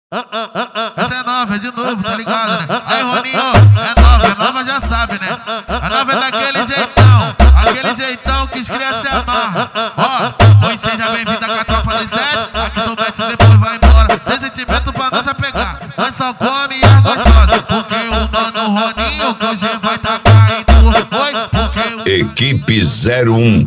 Essa é nova, é de novo, tá ligado, né? Aí, Roninho, é nova já sabe, né? A nova é daquele jeitão que os crianças se amarram. Ó, muito seja bem-vindo com a tropa do Zé. Aqui no Bet depois vai embora. Sem sentimento pra nós pegar. Nós só come as gostosas. Porque o mano Roninho que hoje vai tá caindo. Oi, porque Equipe 01.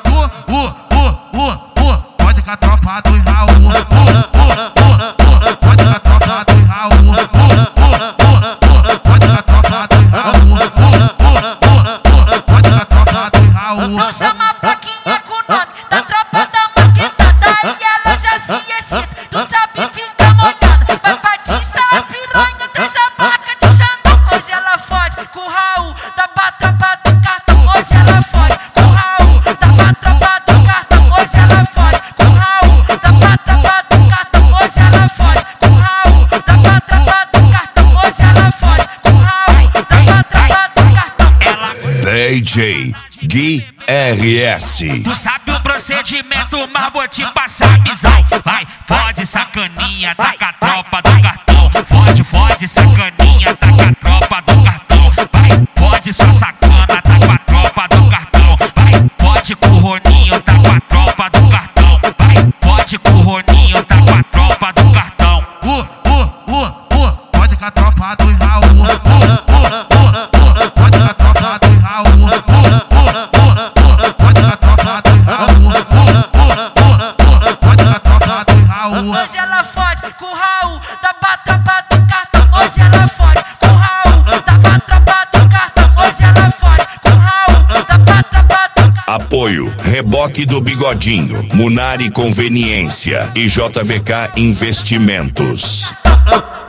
Pode com a tropa do Raul. Pode com a tropa do Raul. Pode com a tropa do Raul. Pode com a tropa do Raul. Então chama a plaquinha com o nome da tropa da maquetada e ela já se excita. Tu sabe ficar molhada, vai patiçar as piranhas, traz a placa de Xandão. Hoje ela fode com o Raul da tropa do cartão. Hoje ela fode com o Raul da tropa do cartão. Hoje ela fode com o Raul da tropa do cartão. Hoje ela fode com o Raul da tropa do cartão. Hoje ela fode com o Raul da tropa do cartão. DJ Gui RS. Tu sabe o procedimento, mas vou te passar a visão. Vai, fode sacaninha, tá com a tropa do cartão. Fode sacaninha, tá com a tropa do cartão. Vai, fode sua sacana, tá com a tropa do cartão. Vai, fode com o Roninho, tá com a tropa do cartão. Vai, fode com o Roninho, tá com a tropa do cartão. Pode com a tropa do Raul. Pode com a tropa do Raul. Pode com a tropa do Raul. Pode com a tropa do Raul. Hoje ela fode com o Raul da tropa do cartão. Hoje ela fode com o Raul da tropa do cartão. Hoje ela fode com o Raul da tropa do cartão. Apoio Reboque do Bigodinho, Munari Conveniência e JVK Investimentos.